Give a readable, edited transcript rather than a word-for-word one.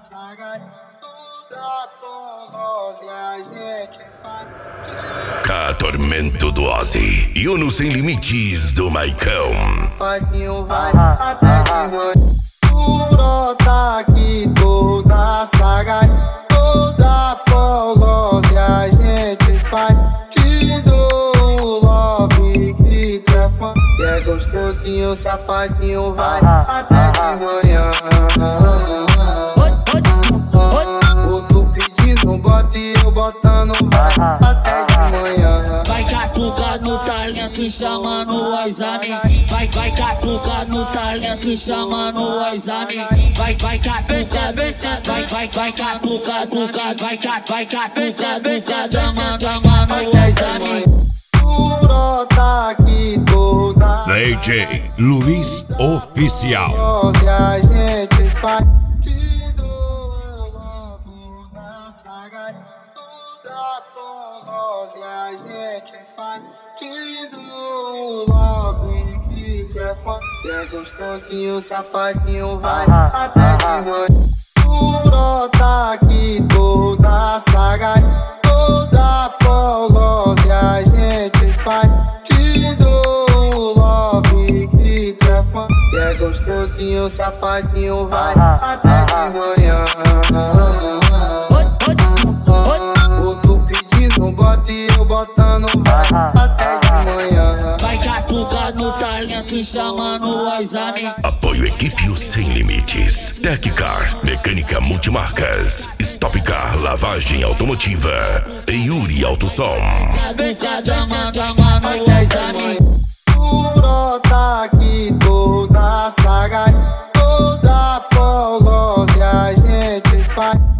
saga, toda fogosa a gente faz. Tormento do Ozzy e o No Sem Limites do Maicão. Paquinho vai até de manhã. Tu brota aqui toda saga, toda fogosa a gente faz. Te dou love que tu é fã. E é gostosinho, safadinho vai até de manhã. O tu pedindo bota e eu botando vai até de manhã. Vai catucar no talento chamando as amigas. Vai catucar no talento chamando as amigas. Vai catucar, vai catucar, vai catucar, chamando as amigas. Tu brota aqui toda DJ Luiz Oficial. fogosa a gente faz. Te dou logo da saga, toda fogosa a gente faz. Te dou love que tu é fã. E é gostosinho, safadinho vai até de manhã. Tu brota aqui toda saga, toda fogosa a gente faz. Te dou love que tu é fã. E é gostosinho, safadinho vai até de manhã. O tu pedindo bota e eu botando vai até de manhã. Vai catucar no talento chamando as amigas. Apoio Equipe O Sem Limites. Teccar, mecânica multimarcas. Stop Car, lavagem automotiva. E Yuri Autosom. Catucar, chamando as amigas. Tu brota aqui toda saga, toda fogosa a gente faz.